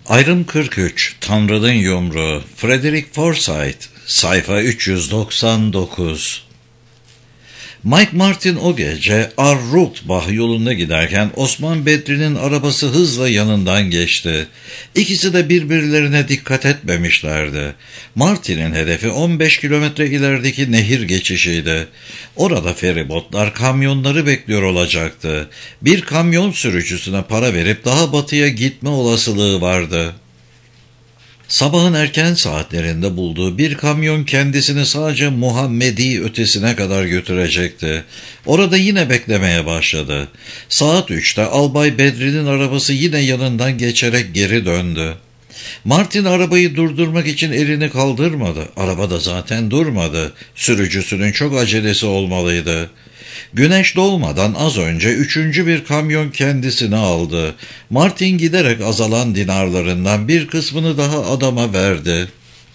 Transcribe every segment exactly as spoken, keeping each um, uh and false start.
Ayrım kırk üç, Tanrı'nın Yumruğu, Frederick Forsyth, sayfa üç yüz doksan dokuz. Mike Martin o gece Ar-Rutbah yolunda giderken Osman Bedri'nin arabası hızla yanından geçti. İkisi de birbirlerine dikkat etmemişlerdi. Martin'in hedefi on beş kilometre ilerideki nehir geçişiydi. Orada feribotlar kamyonları bekliyor olacaktı. Bir kamyon sürücüsüne para verip daha batıya gitme olasılığı vardı. Sabahın erken saatlerinde bulduğu bir kamyon kendisini sadece Muhammedi ötesine kadar götürecekti. Orada yine beklemeye başladı. Saat üçte Albay Bedri'nin arabası yine yanından geçerek geri döndü. Martin arabayı durdurmak için elini kaldırmadı. Araba da zaten durmadı. Sürücüsünün çok acelesi olmalıydı. Güneş doğmadan az önce üçüncü bir kamyon kendisini aldı. Martin giderek azalan dinarlarından bir kısmını daha adama verdi.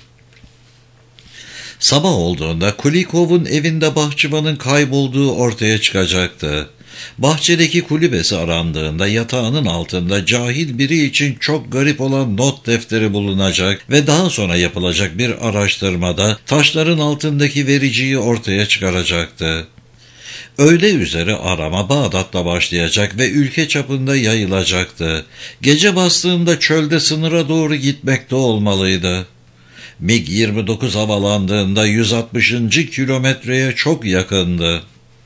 Sabah olduğunda Kulikov'un evinde bahçıvanın kaybolduğu ortaya çıkacaktı. Bahçedeki kulübesi arandığında yatağının altında cahil biri için çok garip olan not defteri bulunacak ve daha sonra yapılacak bir araştırmada taşların altındaki vericiyi ortaya çıkaracaktı. Öğle üzeri arama Bağdat'ta başlayacak ve ülke çapında yayılacaktı. Gece bastığında çölde sınıra doğru gitmekte olmalıydı. MiG yirmi dokuz havalandığında yüz altmışıncı kilometreye çok yakındı.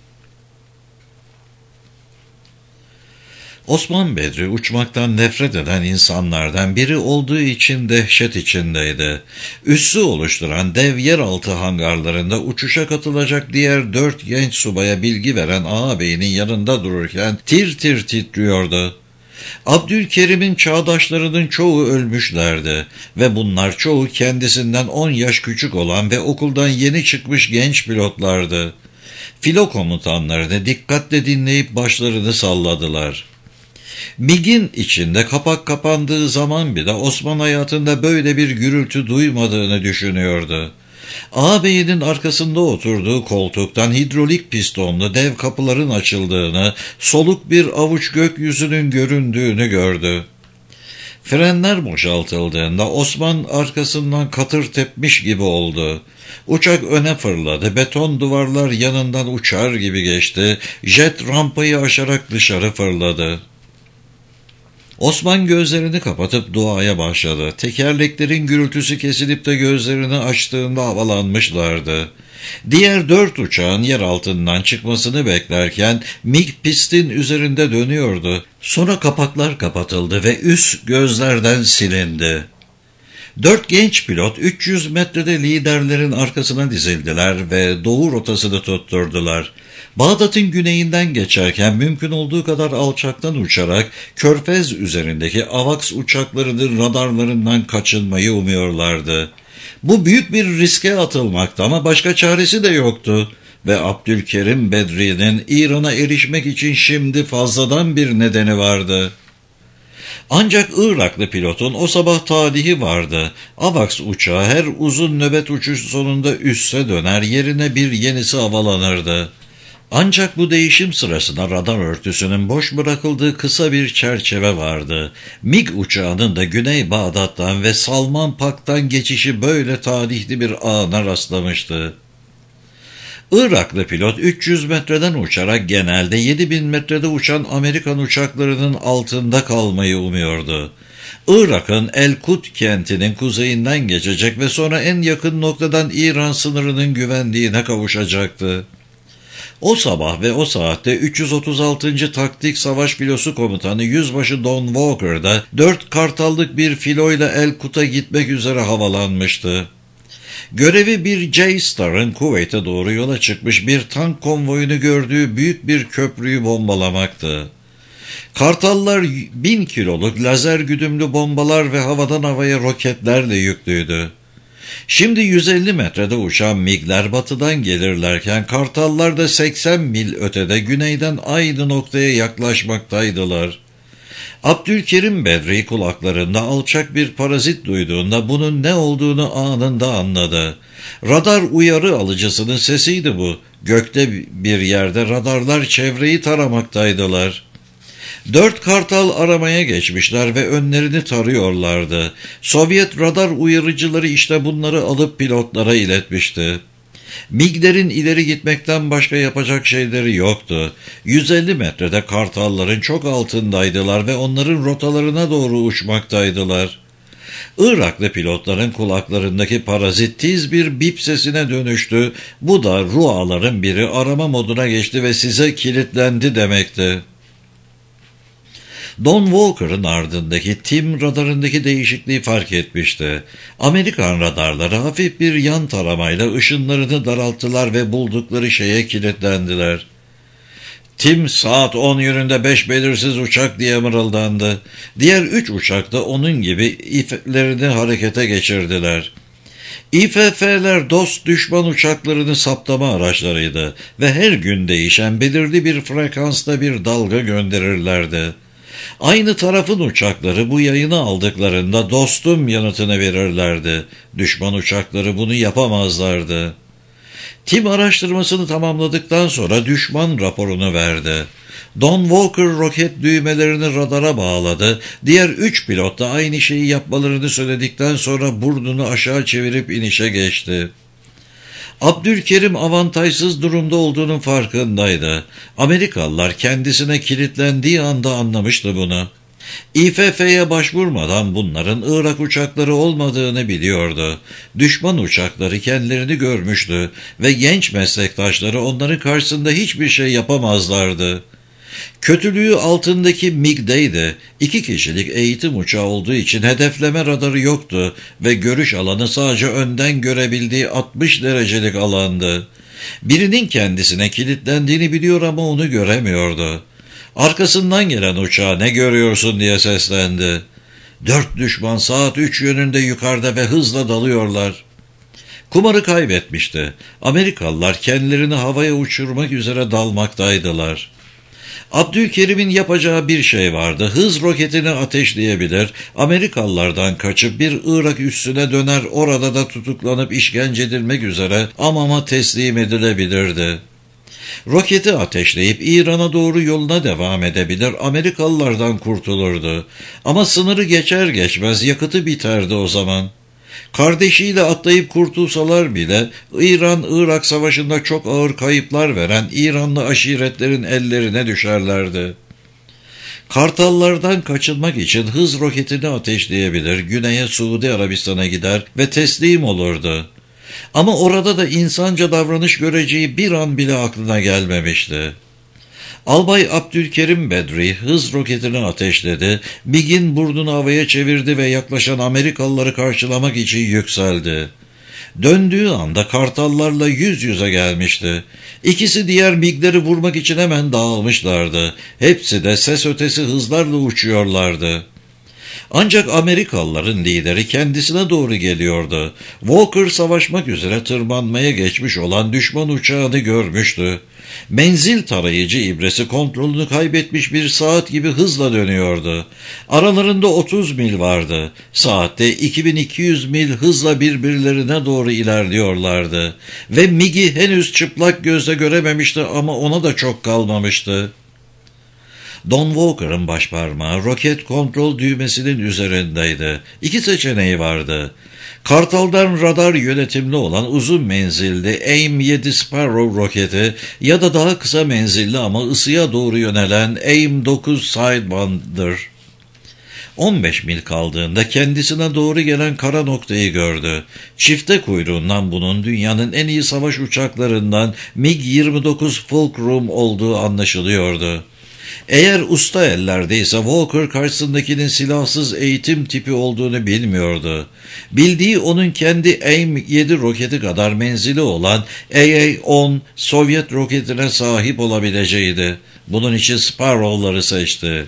Osman Bedri uçmaktan nefret eden insanlardan biri olduğu için dehşet içindeydi. Üssü oluşturan dev yeraltı hangarlarında uçuşa katılacak diğer dört genç subaya bilgi veren ağabeyinin yanında dururken tir tir titriyordu. Abdülkerim'in çağdaşlarının çoğu ölmüşlerdi ve bunlar çoğu kendisinden on yaş küçük olan ve okuldan yeni çıkmış genç pilotlardı. Filo komutanları da dikkatle dinleyip başlarını salladılar. MiG'in içinde kapak kapandığı zaman bile Osman hayatında böyle bir gürültü duymadığını düşünüyordu. Ağabeyinin arkasında oturduğu koltuktan hidrolik pistonlu dev kapıların açıldığını, soluk bir avuç gökyüzünün göründüğünü gördü. Frenler boşaltıldığında Osman arkasından katır tepmiş gibi oldu. Uçak öne fırladı, beton duvarlar yanından uçar gibi geçti, jet rampayı aşarak dışarı fırladı. Osman gözlerini kapatıp duaya başladı. Tekerleklerin gürültüsü kesilip de gözlerini açtığında havalanmışlardı. Diğer dört uçağın yer altından çıkmasını beklerken MiG pistin üzerinde dönüyordu. Sonra kapaklar kapatıldı ve üst gözlerden silindi. Dört genç pilot üç yüz metrede liderlerin arkasına dizildiler ve doğu rotasını tutturdular. Bağdat'ın güneyinden geçerken mümkün olduğu kadar alçaktan uçarak Körfez üzerindeki AVAX uçaklarının radarlarından kaçınmayı umuyorlardı. Bu büyük bir riske atılmaktı ama başka çaresi de yoktu ve Abdülkerim Bedri'nin İran'a erişmek için şimdi fazladan bir nedeni vardı. Ancak Iraklı pilotun o sabah talihi vardı. AVAX uçağı her uzun nöbet uçuş sonunda üsse döner, yerine bir yenisi havalanırdı. Ancak bu değişim sırasında radar örtüsünün boş bırakıldığı kısa bir çerçeve vardı. MiG uçağının da Güney Bağdat'tan ve Salman Pak'tan geçişi böyle tarihli bir ana rastlamıştı. Iraklı pilot üç yüz metreden uçarak genelde yedi bin metrede uçan Amerikan uçaklarının altında kalmayı umuyordu. Irak'ın El-Kut kentinin kuzeyinden geçecek ve sonra en yakın noktadan İran sınırının güvenliğine kavuşacaktı. O sabah ve o saatte üç yüz otuz altıncı Taktik Savaş Filosu Komutanı Yüzbaşı Don Walker da dört kartallık bir filoyla El-Kut'a gitmek üzere havalanmıştı. Görevi bir J-Star'ın Kuveyt'e doğru yola çıkmış bir tank konvoyunu gördüğü büyük bir köprüyü bombalamaktı. Kartallar bin kiloluk lazer güdümlü bombalar ve havadan havaya roketlerle yüklüydü. Şimdi yüz elli metrede uçan MiG'ler batıdan gelirlerken Kartallar da seksen mil ötede güneyden aynı noktaya yaklaşmaktaydılar. Abdülkerim Bedri kulaklarında alçak bir parazit duyduğunda bunun ne olduğunu anında anladı. Radar uyarı alıcısının sesiydi bu. Gökte bir yerde radarlar çevreyi taramaktaydılar. Dört Kartal aramaya geçmişler ve önlerini tarıyorlardı. Sovyet radar uyarıcıları işte bunları alıp pilotlara iletmişti. MiG'lerin ileri gitmekten başka yapacak şeyleri yoktu. yüz elli metrede Kartalların çok altındaydılar ve onların rotalarına doğru uçmaktaydılar. Iraklı pilotların kulaklarındaki parazit tiz bir bip sesine dönüştü. Bu da ruaların biri arama moduna geçti ve size kilitlendi demekti. Don Walker'ın ardındaki Tim radarındaki değişikliği fark etmişti. Amerikan radarları hafif bir yan taramayla ışınlarını daralttılar ve buldukları şeye kilitlendiler. Tim saat on yönünde beş belirsiz uçak diye mırıldandı. Diğer üç uçak da onun gibi iflerini harekete geçirdiler. İ F F'ler dost düşman uçaklarını saptama araçlarıydı ve her gün değişen belirli bir frekansta bir dalga gönderirlerdi. Aynı tarafın uçakları bu yayını aldıklarında dostum yanıtını verirlerdi. Düşman uçakları bunu yapamazlardı. Tim araştırmasını tamamladıktan sonra düşman raporunu verdi. Don Walker roket düğmelerini radara bağladı. Diğer üç pilot da aynı şeyi yapmalarını söyledikten sonra burnunu aşağı çevirip inişe geçti. Abdülkerim avantajsız durumda olduğunun farkındaydı. Amerikalılar kendisine kilitlendiği anda anlamıştı bunu. İ F F'ye başvurmadan bunların Irak uçakları olmadığını biliyordu. Düşman uçakları kendilerini görmüştü ve genç meslektaşları onların karşısında hiçbir şey yapamazlardı. Kötülüğü altındaki MiG'deydi. İki kişilik eğitim uçağı olduğu için hedefleme radarı yoktu ve görüş alanı sadece önden görebildiği altmış derecelik alandı. Birinin kendisine kilitlendiğini biliyor ama onu göremiyordu. Arkasından gelen uçağa ne görüyorsun diye seslendi. Dört düşman saat üç yönünde yukarıda ve hızla dalıyorlar. Kumarı kaybetmişti. Amerikalılar kendilerini havaya uçurmak üzere dalmaktaydılar. Abdülkerim'in yapacağı bir şey vardı. Hız roketini ateşleyebilir, Amerikalılardan kaçıp bir Irak üssüne döner, orada da tutuklanıp işkence edilmek üzere Amam'a teslim edilebilirdi. Roketi ateşleyip İran'a doğru yoluna devam edebilir, Amerikalılardan kurtulurdu. Ama sınırı geçer geçmez yakıtı biterdi o zaman. Kardeşiyle atlayıp kurtulsalar bile İran-Irak savaşında çok ağır kayıplar veren İranlı aşiretlerin ellerine düşerlerdi. Kartallardan kaçınmak için hız roketini ateşleyebilir, güneye Suudi Arabistan'a gider ve teslim olurdu. Ama orada da insanca davranış göreceği bir an bile aklına gelmemişti. Albay Abdülkerim Bedri hız roketini ateşledi, MiG'in burnunu havaya çevirdi ve yaklaşan Amerikalıları karşılamak için yükseldi. Döndüğü anda Kartallarla yüz yüze gelmişti. İkisi diğer MiG'leri vurmak için hemen dağılmışlardı. Hepsi de ses ötesi hızlarla uçuyorlardı. Ancak Amerikalıların lideri kendisine doğru geliyordu. Walker savaşmak üzere tırmanmaya geçmiş olan düşman uçağını görmüştü. Menzil tarayıcı ibresi kontrolünü kaybetmiş bir saat gibi hızla dönüyordu. Aralarında otuz mil vardı. Saatte iki bin iki yüz mil hızla birbirlerine doğru ilerliyorlardı. Ve MiG'i henüz çıplak gözle görememişti ama ona da çok kalmamıştı. Don Walker'ın başparmağı roket kontrol düğmesinin üzerindeydi. İki seçeneği vardı. Kartal'dan radar yönetimli olan uzun menzilli AIM yedi Sparrow roketi ya da daha kısa menzilli ama ısıya doğru yönelen AIM dokuz Sidewinder. on beş mil kaldığında kendisine doğru gelen kara noktayı gördü. Çifte kuyruğundan bunun dünyanın en iyi savaş uçaklarından MiG yirmi dokuz Fulcrum olduğu anlaşılıyordu. Eğer usta ellerdeyse Walker karşısındakinin silahsız eğitim tipi olduğunu bilmiyordu. Bildiği onun kendi AIM yedi roketi kadar menzili olan A A on Sovyet roketine sahip olabileceğiydi. Bunun için Sparrow'ları seçti.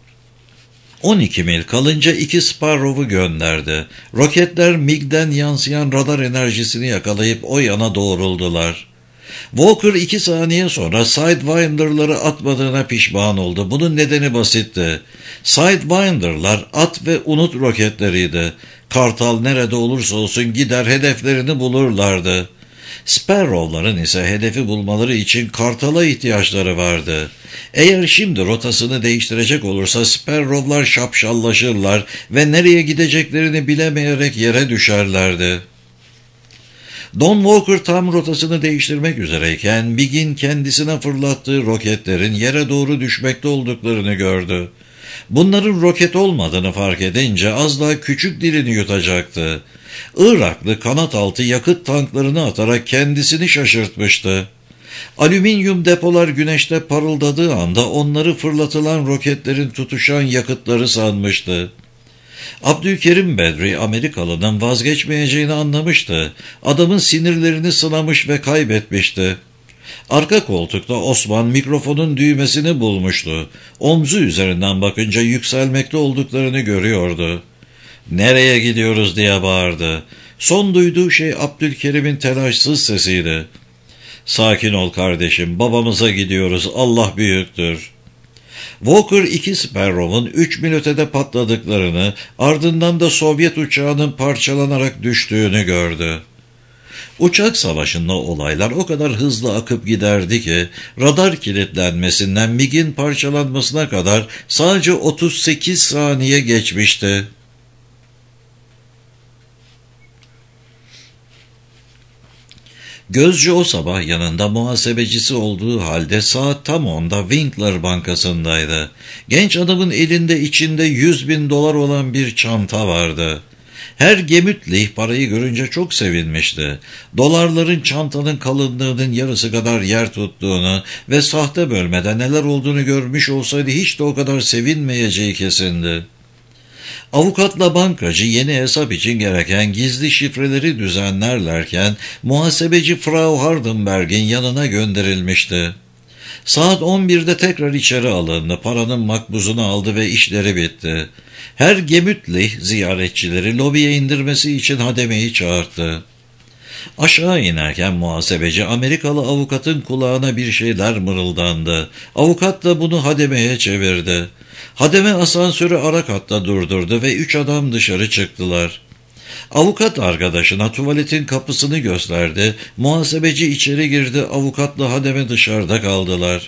on iki mil kalınca iki Sparrow'u gönderdi. Roketler MiG'den yansıyan radar enerjisini yakalayıp o yana doğruldular. Walker iki saniye sonra Sidewinder'ları atmadığına pişman oldu. Bunun nedeni basitti. Sidewinder'lar at ve unut roketleriydi. Kartal nerede olursa olsun gider hedeflerini bulurlardı. Sparrow'ların ise hedefi bulmaları için Kartal'a ihtiyaçları vardı. Eğer şimdi rotasını değiştirecek olursa Sparrow'lar şapşallaşırlar ve nereye gideceklerini bilemeyerek yere düşerlerdi. Don Walker tam rotasını değiştirmek üzereyken Big'in kendisine fırlattığı roketlerin yere doğru düşmekte olduklarını gördü. Bunların roket olmadığını fark edince az daha küçük dilini yutacaktı. Iraklı kanat altı yakıt tanklarını atarak kendisini şaşırtmıştı. Alüminyum depolar güneşte parıldadığı anda onları fırlatılan roketlerin tutuşan yakıtları sanmıştı. Abdülkerim Bedri Amerikalı'nın vazgeçmeyeceğini anlamıştı. Adamın sinirlerini sınamış ve kaybetmişti. Arka koltukta Osman mikrofonun düğmesini bulmuştu. Omzu üzerinden bakınca yükselmekte olduklarını görüyordu. "Nereye gidiyoruz?" diye bağırdı. Son duyduğu şey Abdülkerim'in telaşsız sesiydi. "Sakin ol kardeşim, babamıza gidiyoruz, Allah büyüktür." Walker iki Sparrow'un üç mil ötede patladıklarını, ardından da Sovyet uçağının parçalanarak düştüğünü gördü. Uçak savaşında olaylar o kadar hızlı akıp giderdi ki, radar kilitlenmesinden MiG'in parçalanmasına kadar sadece otuz sekiz saniye geçmişti. Gözcü o sabah yanında muhasebecisi olduğu halde saat tam onda Winkler Bankası'ndaydı. Genç adamın elinde içinde yüz bin dolar olan bir çanta vardı. Her Gemütlih parayı görünce çok sevinmişti. Dolarların çantanın kalınlığının yarısı kadar yer tuttuğunu ve sahte bölmede neler olduğunu görmüş olsaydı hiç de o kadar sevinmeyeceği kesindi. Avukatla bankacı yeni hesap için gereken gizli şifreleri düzenlerlerken muhasebeci Frau Hardenberg'in yanına gönderilmişti. Saat on birde tekrar içeri alındı, paranın makbuzunu aldı ve işleri bitti. Her Gemütlih ziyaretçileri lobiye indirmesi için hademeyi çağırdı. Aşağı inerken muhasebeci Amerikalı avukatın kulağına bir şeyler mırıldandı. Avukat da bunu hademeye çevirdi. Hademe asansörü ara katta durdurdu ve üç adam dışarı çıktılar. Avukat arkadaşına tuvaletin kapısını gösterdi. Muhasebeci içeri girdi, avukatla hademe dışarıda kaldılar.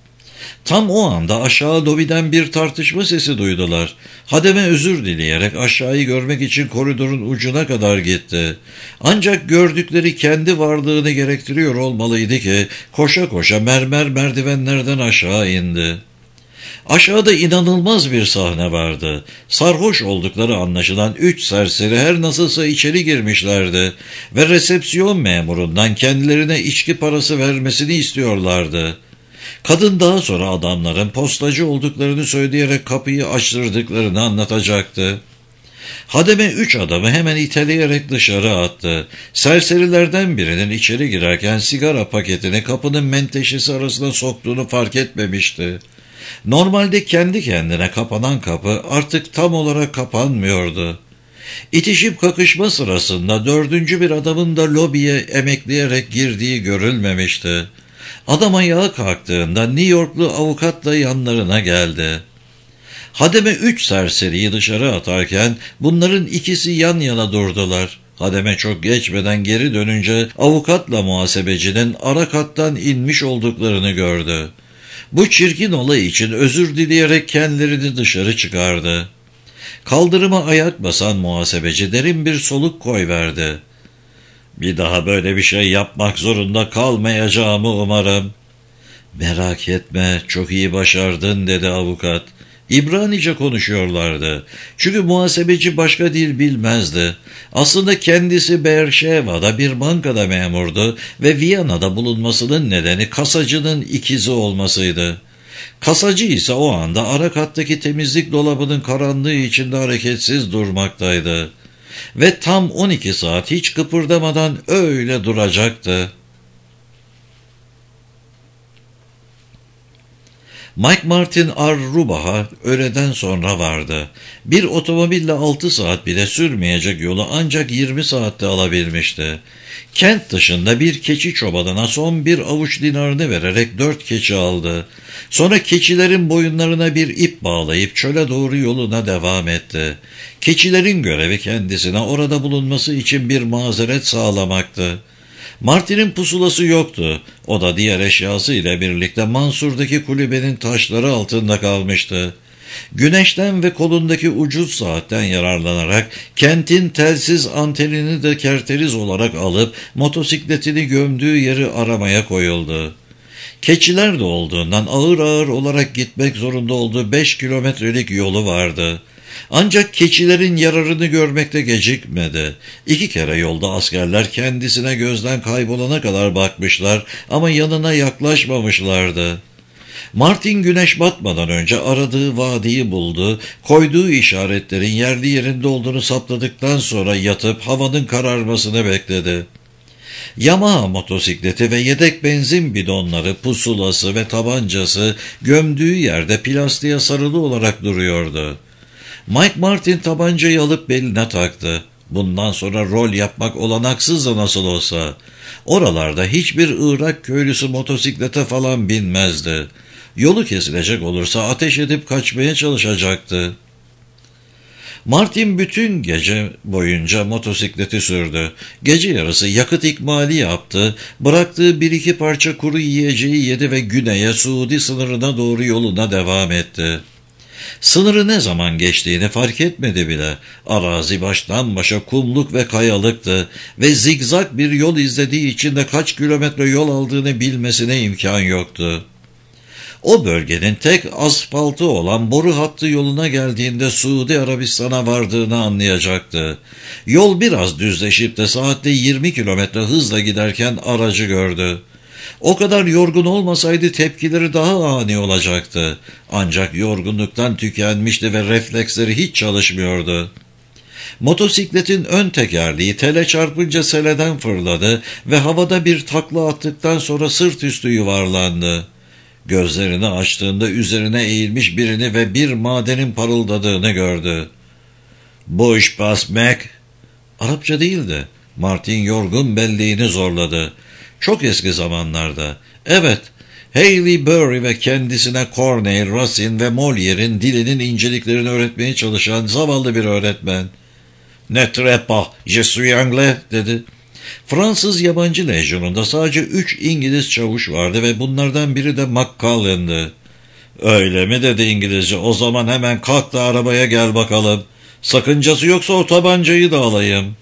Tam o anda aşağı lobiden bir tartışma sesi duydular. Hademe özür dileyerek aşağıyı görmek için koridorun ucuna kadar gitti. Ancak gördükleri kendi varlığını gerektiriyor olmalıydı ki koşa koşa mermer merdivenlerden aşağı indi. Aşağıda inanılmaz bir sahne vardı. Sarhoş oldukları anlaşılan üç serseri her nasılsa içeri girmişlerdi ve resepsiyon memurundan kendilerine içki parası vermesini istiyorlardı. Kadın daha sonra adamların postacı olduklarını söyleyerek kapıyı açtırdıklarını anlatacaktı. Hademe üç adamı hemen iteleyerek dışarı attı. Serserilerden birinin içeri girerken sigara paketini kapının menteşesi arasına soktuğunu fark etmemişti. Normalde kendi kendine kapanan kapı artık tam olarak kapanmıyordu. İtişip kakışma sırasında dördüncü bir adamın da lobiye emekleyerek girdiği görülmemişti. Adam ayağa kalktığında New Yorklu avukatla yanlarına geldi. Hademe üç serseriyi dışarı atarken bunların ikisi yan yana durdular. Hademe çok geçmeden geri dönünce avukatla muhasebecinin ara kattan inmiş olduklarını gördü. Bu çirkin olay için özür dileyerek kendilerini dışarı çıkardı. Kaldırıma ayak basan muhasebeci derin bir soluk koyverdi. "Bir daha böyle bir şey yapmak zorunda kalmayacağımı umarım." "Merak etme, çok iyi başardın," dedi avukat. İbranice konuşuyorlardı. Çünkü muhasebeci başka dil bilmezdi. Aslında kendisi Berşeva'da bir bankada memurdu ve Viyana'da bulunmasının nedeni kasacının ikizi olmasıydı. Kasacı ise o anda ara kattaki temizlik dolabının karanlığı içinde hareketsiz durmaktaydı. Ve tam on iki saat hiç kıpırdamadan öyle duracaktı. Mike Martin Arrubah'a öğleden sonra vardı. Bir otomobille altı saat bile sürmeyecek yolu ancak yirmi saatte alabilmişti. Kent dışında bir keçi çobanına son bir avuç dinarını vererek dört keçi aldı. Sonra keçilerin boyunlarına bir ip bağlayıp çöle doğru yoluna devam etti. Keçilerin görevi kendisine orada bulunması için bir mazeret sağlamaktı. Martin'in pusulası yoktu. O da diğer eşyası ile birlikte Mansur'daki kulübenin taşları altında kalmıştı. Güneşten ve kolundaki ucuz saatten yararlanarak kentin telsiz antenini de kerteriz olarak alıp motosikletini gömdüğü yeri aramaya koyuldu. Keçiler de olduğundan ağır ağır olarak gitmek zorunda olduğu beş kilometrelik yolu vardı. Ancak keçilerin yararını görmekte gecikmedi. İki kere yolda askerler kendisine gözden kaybolana kadar bakmışlar ama yanına yaklaşmamışlardı. Martin güneş batmadan önce aradığı vadiyi buldu, koyduğu işaretlerin yerli yerinde olduğunu saptadıktan sonra yatıp havanın kararmasını bekledi. Yamaha motosikleti ve yedek benzin bidonları, pusulası ve tabancası gömdüğü yerde plastiğe sarılı olarak duruyordu. Mike Martin tabancayı alıp beline taktı. Bundan sonra rol yapmak olanaksızdı nasıl olsa. Oralarda hiçbir Irak köylüsü motosiklete falan binmezdi. Yolu kesilecek olursa ateş edip kaçmaya çalışacaktı. Martin bütün gece boyunca motosikleti sürdü. Gece yarısı yakıt ikmali yaptı, bıraktığı bir iki parça kuru yiyeceği yedi ve güneye Suudi sınırına doğru yoluna devam etti. Sınırı ne zaman geçtiğini fark etmedi bile. Arazi baştan başa kumluk ve kayalıktı ve zigzag bir yol izlediği için de kaç kilometre yol aldığını bilmesine imkan yoktu. O bölgenin tek asfaltı olan boru hattı yoluna geldiğinde Suudi Arabistan'a vardığını anlayacaktı. Yol biraz düzleşip de saatte yirmi kilometre hızla giderken aracı gördü. O kadar yorgun olmasaydı tepkileri daha ani olacaktı. Ancak yorgunluktan tükenmişti ve refleksleri hiç çalışmıyordu. Motosikletin ön tekerleği tele çarpınca seleden fırladı ve havada bir takla attıktan sonra sırt üstü yuvarlandı. Gözlerini açtığında üzerine eğilmiş birini ve bir madenin parıldadığını gördü. "Bu iş basmak." Arapça değildi. Martin yorgun belleğini zorladı. Çok eski zamanlarda. Evet, Hailey Burry ve kendisine Corneille, Racine ve Molière'in dilinin inceliklerini öğretmeye çalışan zavallı bir öğretmen. "Ne très pas, je suis anglais," dedi. Fransız yabancı lejyonunda sadece üç İngiliz çavuş vardı ve bunlardan biri de McCullen'dı. "Öyle mi?" dedi İngilizce. "O zaman hemen kalk da arabaya gel bakalım. Sakıncası yoksa o tabancayı da alayım."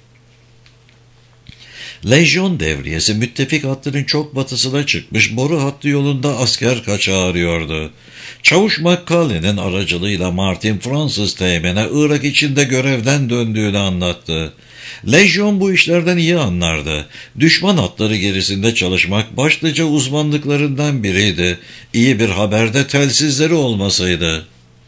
Lejyon devriyesi müttefik hattının çok batısına çıkmış boru hattı yolunda asker kaçağı arıyordu. Çavuş McCullen'in aracılığıyla Martin Fransız teğmene Irak içinde görevden döndüğünü anlattı. Lejyon bu işlerden iyi anlardı. Düşman hatları gerisinde çalışmak başlıca uzmanlıklarından biriydi. İyi bir haber de telsizleri olmasaydı.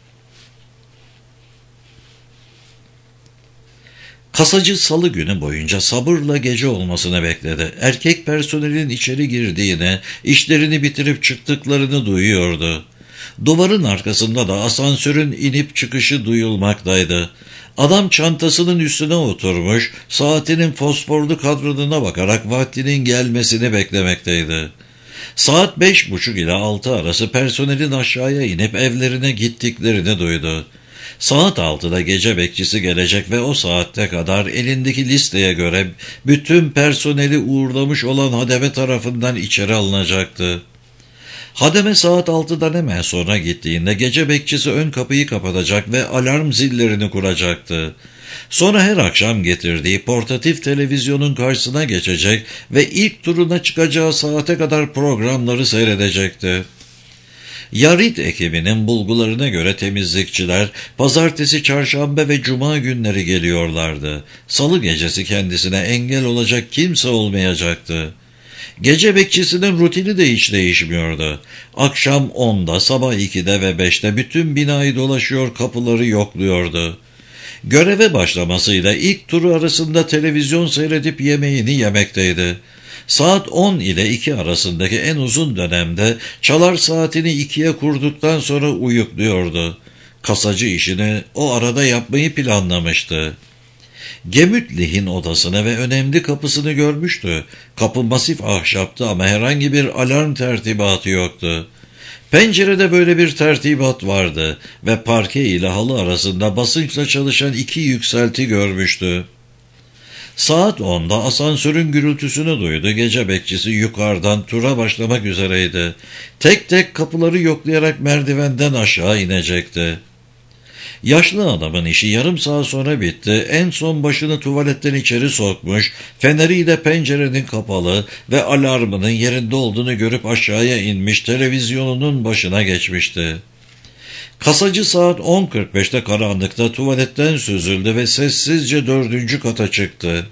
Kasacı salı günü boyunca sabırla gece olmasını bekledi. Erkek personelin içeri girdiğini, işlerini bitirip çıktıklarını duyuyordu. Duvarın arkasında da asansörün inip çıkışı duyulmaktaydı. Adam çantasının üstüne oturmuş, saatinin fosforlu kadranına bakarak vaktinin gelmesini beklemekteydi. Saat beş buçuk ile altı arası personelin aşağıya inip evlerine gittiklerini duydu. Saat altıda gece bekçisi gelecek ve o saatte kadar elindeki listeye göre bütün personeli uğurlamış olan hademe tarafından içeri alınacaktı. Hademe saat altıdan hemen sonra gittiğinde gece bekçisi ön kapıyı kapatacak ve alarm zillerini kuracaktı. Sonra her akşam getirdiği portatif televizyonun karşısına geçecek ve ilk turuna çıkacağı saate kadar programları seyredecekti. Yarit ekibinin bulgularına göre temizlikçiler pazartesi, çarşamba ve cuma günleri geliyorlardı. Salı gecesi kendisine engel olacak kimse olmayacaktı. Gece bekçisinin rutini de hiç değişmiyordu. Akşam onda, sabah ikide ve beşte bütün binayı dolaşıyor, kapıları yokluyordu. Göreve başlamasıyla ilk turu arasında televizyon seyredip yemeğini yemekteydi. Saat on ile iki arasındaki en uzun dönemde çalar saatini ikiye kurduktan sonra uyukluyordu. Kasacı işini o arada yapmayı planlamıştı. Gemütlih'in odasını ve önemli kapısını görmüştü. Kapı masif ahşaptı ama herhangi bir alarm tertibatı yoktu. Pencerede böyle bir tertibat vardı ve parke ile halı arasında basınçla çalışan iki yükselti görmüştü. Saat onda asansörün gürültüsünü duydu. Gece bekçisi yukarıdan tura başlamak üzereydi. Tek tek kapıları yoklayarak merdivenden aşağı inecekti. Yaşlı adamın işi yarım saat sonra bitti. En son başını tuvaletten içeri sokmuş, feneriyle pencerenin kapalı ve alarmının yerinde olduğunu görüp aşağıya inmiş, televizyonunun başına geçmişti. Kasacı saat on kırk beşte karanlıkta tuvaletten süzüldü ve sessizce dördüncü kata çıktı.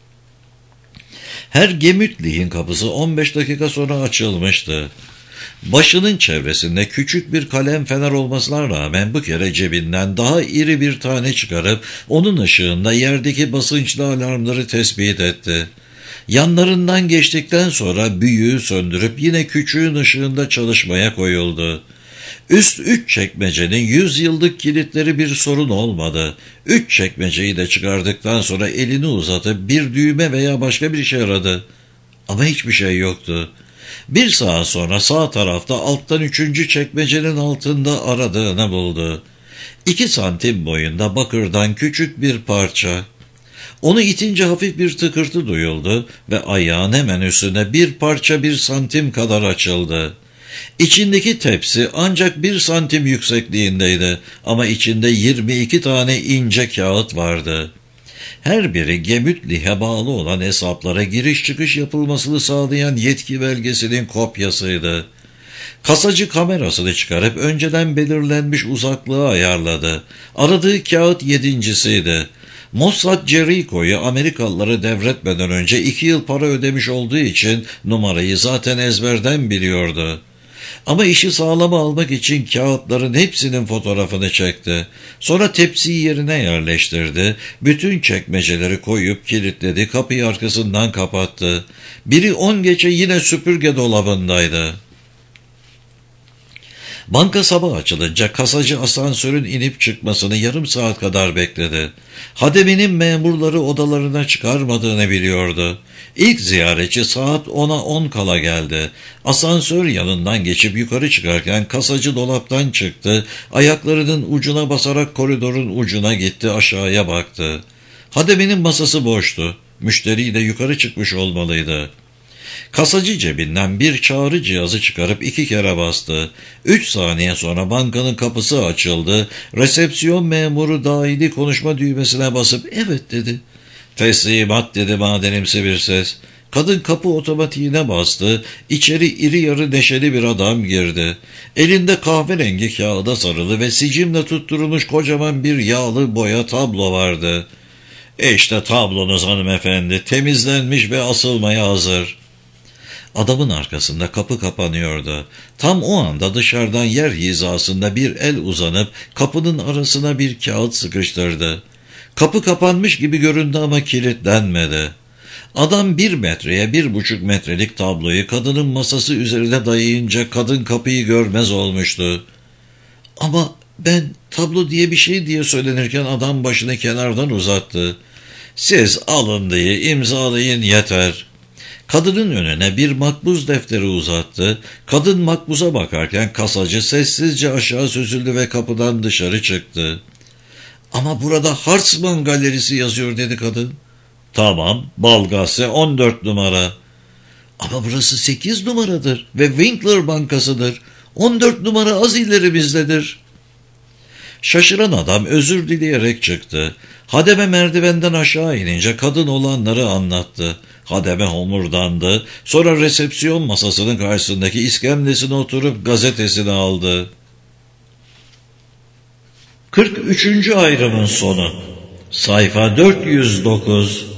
Her gemütliğin kapısı on beş dakika sonra açılmıştı. Başının çevresinde küçük bir kalem fener olmasına rağmen bu kere cebinden daha iri bir tane çıkarıp onun ışığında yerdeki basınçlı alarmları tespit etti. Yanlarından geçtikten sonra büyüğü söndürüp yine küçüğün ışığında çalışmaya koyuldu. Üst üç çekmecenin yüz yıllık kilitleri bir sorun olmadı. Üç çekmeceyi de çıkardıktan sonra elini uzatıp bir düğme veya başka bir şey aradı. Ama hiçbir şey yoktu. Bir saat sonra sağ tarafta alttan üçüncü çekmecenin altında aradığını buldu. İki santim boyunda bakırdan küçük bir parça. Onu itince hafif bir tıkırtı duyuldu ve ayağın hemen üstüne bir parça bir santim kadar açıldı. İçindeki tepsi ancak bir santim yüksekliğindeydi ama içinde yirmi iki tane ince kağıt vardı. Her biri Gemütli'ye bağlı olan hesaplara giriş çıkış yapılmasını sağlayan yetki belgesinin kopyasıydı. Kasacı kamerasını çıkarıp önceden belirlenmiş uzaklığı ayarladı. Aradığı kağıt yedincisiydi. Mossad Jericho'yu Amerikalılara devretmeden önce iki yıl para ödemiş olduğu için numarayı zaten ezberden biliyordu. Ama işi sağlama almak için kağıtların hepsinin fotoğrafını çekti. Sonra tepsiyi yerine yerleştirdi. Bütün çekmeceleri koyup kilitledi, kapıyı arkasından kapattı. Biri on geçe yine süpürge dolabındaydı. Banka sabah açılınca kasacı asansörün inip çıkmasını yarım saat kadar bekledi. Hademinin memurları odalarına çıkarmadığını biliyordu. İlk ziyaretçi saat ona on kala geldi. Asansör yanından geçip yukarı çıkarken kasacı dolaptan çıktı. Ayaklarının ucuna basarak koridorun ucuna gitti, aşağıya baktı. Hademinin masası boştu. Müşteriyle yukarı çıkmış olmalıydı. Kasacı cebinden bir çağrı cihazı çıkarıp iki kere bastı. Üç saniye sonra bankanın kapısı açıldı. Resepsiyon memuru dahili konuşma düğmesine basıp evet dedi. Teslimat dedi madenimsi bir ses. Kadın kapı otomatiğine bastı. İçeri iri yarı neşeli bir adam girdi. Elinde kahverengi kağıda sarılı ve sicimle tutturulmuş kocaman bir yağlı boya tablo vardı. İşte tablonuz hanımefendi, temizlenmiş ve asılmaya hazır. Adamın arkasında kapı kapanıyordu. Tam o anda dışarıdan yer hizasında bir el uzanıp kapının arasına bir kağıt sıkıştırdı. Kapı kapanmış gibi göründü ama kilitlenmedi. Adam bir metreye bir buçuk metrelik tabloyu kadının masası üzerine dayayınca kadın kapıyı görmez olmuştu. Ama ben tablo diye bir şey diye söylenirken adam başını kenardan uzattı. Siz alın diye imzalayın yeter. Kadının önüne bir makbuz defteri uzattı. Kadın makbuza bakarken kasacı sessizce aşağı süzüldü ve kapıdan dışarı çıktı. Ama burada Hartzman Galerisi yazıyor dedi kadın. Tamam, Balgase on dört numara. Ama burası sekiz numaradır ve Winkler Bankası'dır. on dört numara az ileri bizdedir. Şaşıran adam özür dileyerek çıktı. Hademe merdivenden aşağı inince kadın olanları anlattı. Hademe homurdandı. Sonra resepsiyon masasının karşısındaki iskemlesine oturup gazetesini aldı. kırk üçüncü ayrımın sonu. Sayfa dört yüz dokuz.